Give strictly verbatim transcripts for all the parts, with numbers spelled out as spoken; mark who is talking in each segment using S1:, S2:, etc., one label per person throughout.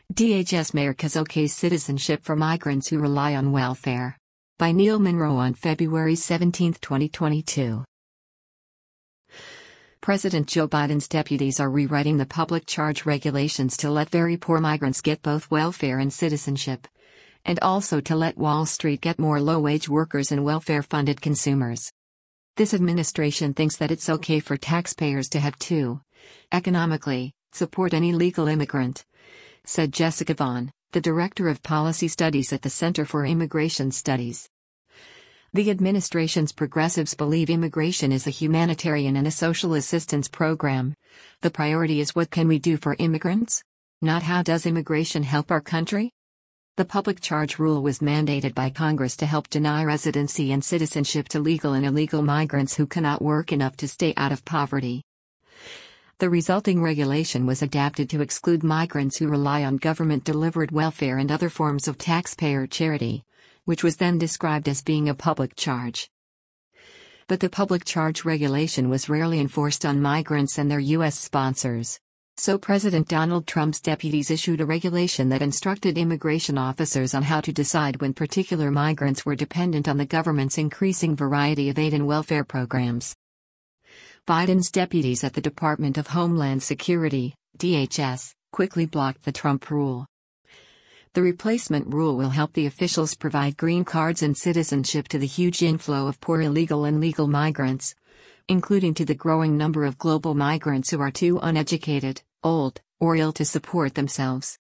S1: D H S America's OK Citizenship for Migrants Who Rely on Welfare. By Neil Monroe on February seventeenth, twenty twenty-two. President Joe Biden's deputies are rewriting the public charge regulations to let very poor migrants get both welfare and citizenship, and also to let Wall Street get more low-wage workers and welfare-funded consumers. This administration thinks that it's okay for taxpayers to have to, economically, support any legal immigrant, said Jessica Vaughn, the Director of Policy Studies at the Center for Immigration Studies. The administration's progressives believe immigration is a humanitarian and a social assistance program. The priority is what can we do for immigrants? Not how does immigration help our country? The public charge rule was mandated by Congress to help deny residency and citizenship to legal and illegal migrants who cannot work enough to stay out of poverty. The resulting regulation was adapted to exclude migrants who rely on government-delivered welfare and other forms of taxpayer charity, which was then described as being a public charge. But the public charge regulation was rarely enforced on migrants and their U S sponsors. So President Donald Trump's deputies issued a regulation that instructed immigration officers on how to decide when particular migrants were dependent on the government's increasing variety of aid and welfare programs. Biden's deputies at the Department of Homeland Security, D H S, quickly blocked the Trump rule. The replacement rule will help the officials provide green cards and citizenship to the huge inflow of poor illegal and legal migrants, including to the growing number of global migrants who are too uneducated, old, or ill to support themselves.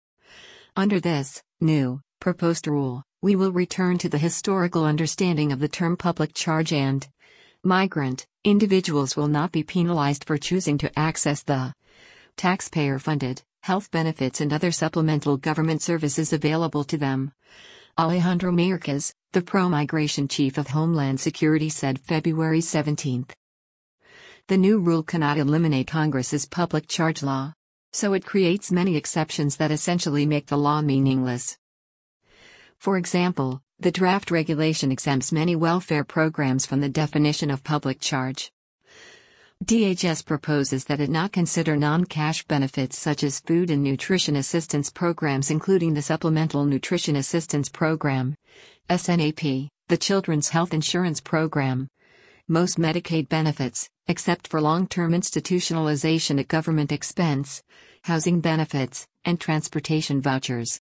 S1: Under this new, proposed rule, we will return to the historical understanding of the term public charge and migrant individuals will not be penalized for choosing to access the taxpayer-funded health benefits and other supplemental government services available to them. Alejandro Mayorkas, the pro-migration chief of Homeland Security, said February seventeenth. The new rule cannot eliminate Congress's public charge law, so it creates many exceptions that essentially make the law meaningless. For example, the draft regulation exempts many welfare programs from the definition of public charge. D H S proposes that it not consider non-cash benefits such as food and nutrition assistance programs, including the Supplemental Nutrition Assistance Program, S N A P, the Children's Health Insurance Program, most Medicaid benefits, except for long-term institutionalization at government expense, housing benefits, and transportation vouchers.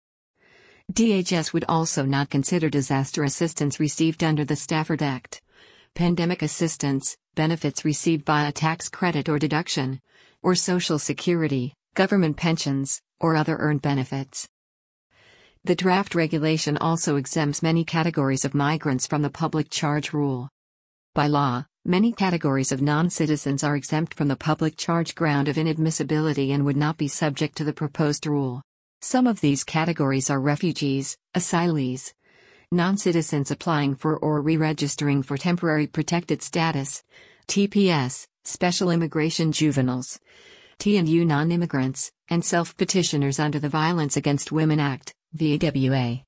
S1: D H S would also not consider disaster assistance received under the Stafford Act, pandemic assistance, benefits received via tax credit or deduction, or Social Security, government pensions, or other earned benefits. The draft regulation also exempts many categories of migrants from the public charge rule. By law, many categories of non-citizens are exempt from the public charge ground of inadmissibility and would not be subject to the proposed rule. Some of these categories are refugees, asylees, non-citizens applying for or re-registering for temporary protected status, T P S, special immigration juveniles, T and U non-immigrants, and self-petitioners under the Violence Against Women Act, V A W A.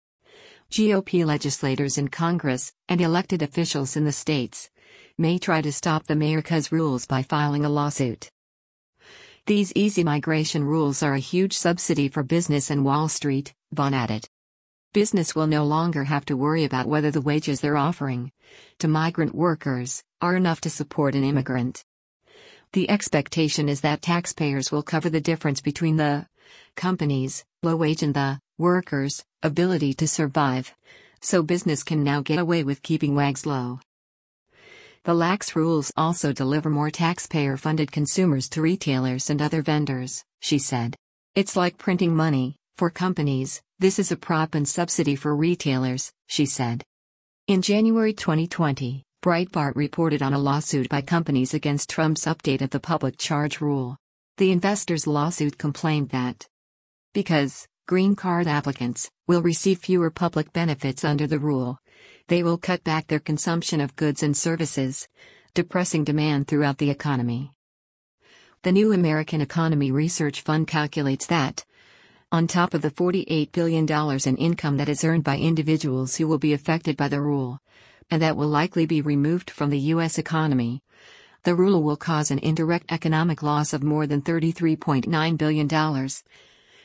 S1: G O P legislators in Congress, and elected officials in the states, may try to stop the Mayorkas rules by filing a lawsuit. These easy migration rules are a huge subsidy for business and Wall Street, Vaughn added. Business will no longer have to worry about whether the wages they're offering to migrant workers are enough to support an immigrant. The expectation is that taxpayers will cover the difference between the company's low wage and the workers' ability to survive, so business can now get away with keeping wages low. The lax rules also deliver more taxpayer-funded consumers to retailers and other vendors, she said. It's like printing money for companies. This is a prop and subsidy for retailers, she said. In January twenty twenty, Breitbart reported on a lawsuit by companies against Trump's update of the public charge rule. The investors' lawsuit complained that because green card applicants will receive fewer public benefits under the rule, they will cut back their consumption of goods and services, depressing demand throughout the economy. The New American Economy Research Fund calculates that, on top of the forty-eight billion dollars in income that is earned by individuals who will be affected by the rule, and that will likely be removed from the U S economy, the rule will cause an indirect economic loss of more than thirty-three point nine billion dollars,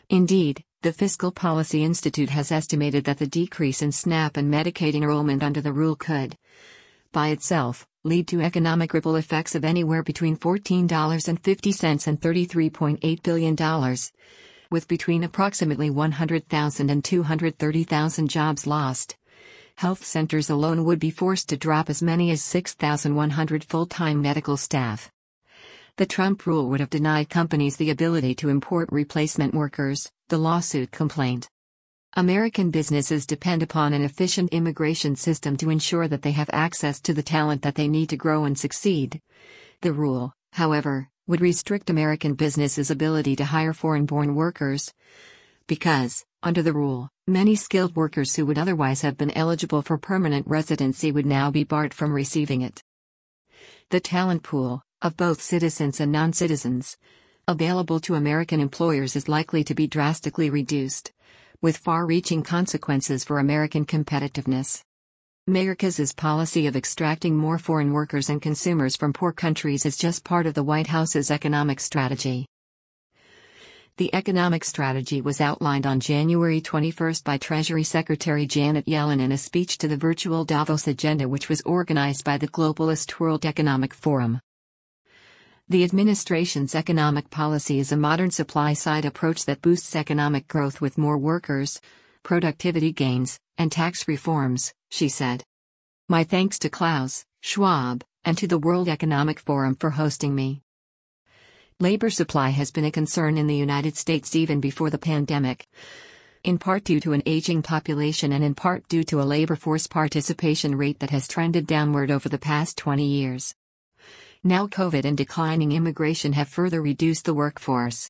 S1: Indeed, the Fiscal Policy Institute has estimated that the decrease in SNAP and Medicaid enrollment under the rule could, by itself, lead to economic ripple effects of anywhere between fourteen dollars and fifty cents and thirty-three point eight billion dollars, with between approximately one hundred thousand and two hundred thirty thousand jobs lost. Health centers alone would be forced to drop as many as six thousand one hundred full-time medical staff. The Trump rule would have denied companies the ability to import replacement workers, the lawsuit complained. American businesses depend upon an efficient immigration system to ensure that they have access to the talent that they need to grow and succeed. The rule, however, would restrict American businesses' ability to hire foreign-born workers, because, under the rule, many skilled workers who would otherwise have been eligible for permanent residency would now be barred from receiving it. The talent pool, of both citizens and non-citizens, available to American employers is likely to be drastically reduced, with far-reaching consequences for American competitiveness. Mayorkas's policy of extracting more foreign workers and consumers from poor countries is just part of the White House's economic strategy. The economic strategy was outlined on January twenty-first by Treasury Secretary Janet Yellen in a speech to the virtual Davos Agenda, which was organized by the Globalist World Economic Forum. The administration's economic policy is a modern supply-side approach that boosts economic growth with more workers, productivity gains, and tax reforms, she said. My thanks to Klaus Schwab and to the World Economic Forum for hosting me. Labor supply has been a concern in the United States even before the pandemic, in part due to an aging population and in part due to a labor force participation rate that has trended downward over the past twenty years. Now COVID and declining immigration have further reduced the workforce.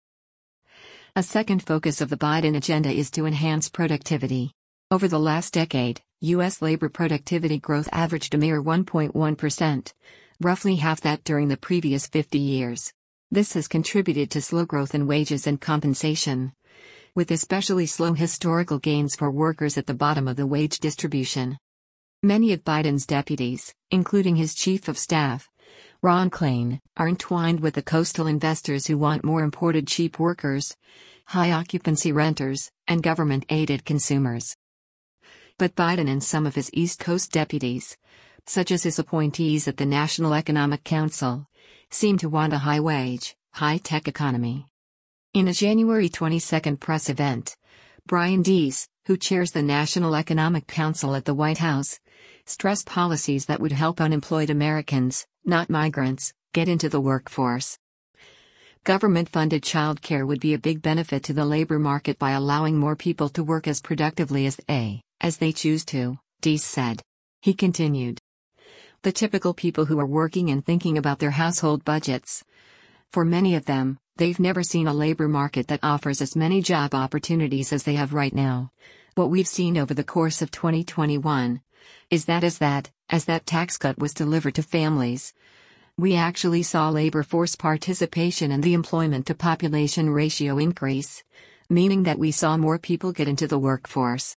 S1: A second focus of the Biden agenda is to enhance productivity. Over the last decade, U S labor productivity growth averaged a mere one point one percent, roughly half that during the previous fifty years. This has contributed to slow growth in wages and compensation, with especially slow historical gains for workers at the bottom of the wage distribution. Many of Biden's deputies, including his chief of staff, Ron Klain, are entwined with the coastal investors who want more imported cheap workers, high-occupancy renters, and government-aided consumers. But Biden and some of his East Coast deputies, such as his appointees at the National Economic Council, seem to want a high-wage, high-tech economy. In a January twenty-second press event, Brian Deese, who chairs the National Economic Council at the White House, stressed policies that would help unemployed Americans, not migrants, get into the workforce. Government-funded childcare would be a big benefit to the labor market by allowing more people to work as productively as they, as they choose to, Deese said. He continued. The typical people who are working and thinking about their household budgets. For many of them, they've never seen a labor market that offers as many job opportunities as they have right now. What we've seen over the course of twenty twenty-one is that as that, as that tax cut was delivered to families, we actually saw labor force participation and the employment to population ratio increase, meaning that we saw more people get into the workforce.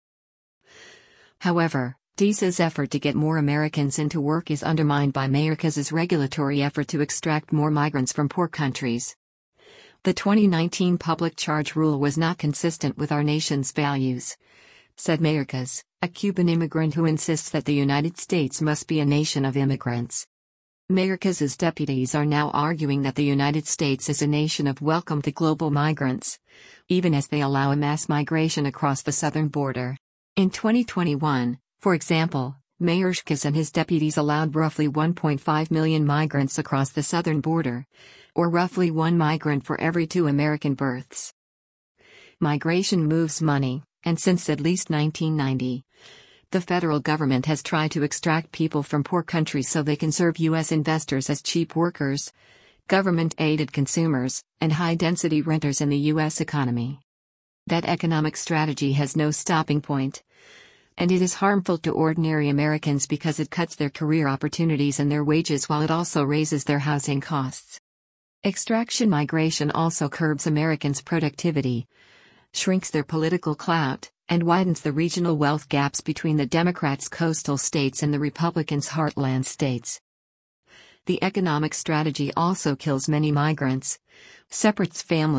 S1: However, Deese's effort to get more Americans into work is undermined by Mayorkas's regulatory effort to extract more migrants from poor countries. The twenty nineteen public charge rule was not consistent with our nation's values, said Mayorkas, a Cuban immigrant who insists that the United States must be a nation of immigrants. Mayorkas's deputies are now arguing that the United States is a nation of welcome to global migrants, even as they allow a mass migration across the southern border. In twenty twenty-one, for example, Mayorkas and his deputies allowed roughly one point five million migrants across the southern border, or roughly one migrant for every two American births. Migration moves money, and since at least nineteen ninety, the federal government has tried to extract people from poor countries so they can serve U S investors as cheap workers, government-aided consumers, and high-density renters in the U S economy. That economic strategy has no stopping point, and it is harmful to ordinary Americans because it cuts their career opportunities and their wages while it also raises their housing costs. Extraction migration also curbs Americans' productivity, shrinks their political clout, and widens the regional wealth gaps between the Democrats' coastal states and the Republicans' heartland states. The economic strategy also kills many migrants, separates families,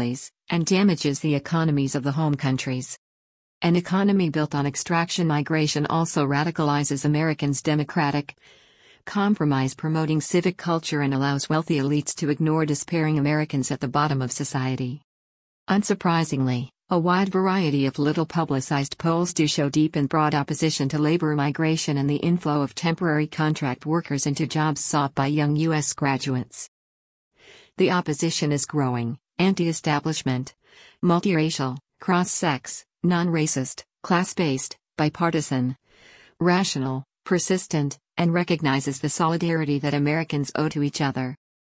S1: and damages the economies of the home countries. An economy built on extraction migration also radicalizes Americans' democratic compromise, promoting civic culture, and allows wealthy elites to ignore despairing Americans at the bottom of society. Unsurprisingly, a wide variety of little-publicized polls do show deep and broad opposition to labor migration and the inflow of temporary contract workers into jobs sought by young U S graduates. The opposition is growing: anti-establishment, multiracial, cross-sex, non-racist, class-based, bipartisan, rational, persistent, and recognizes the solidarity that Americans owe to each other.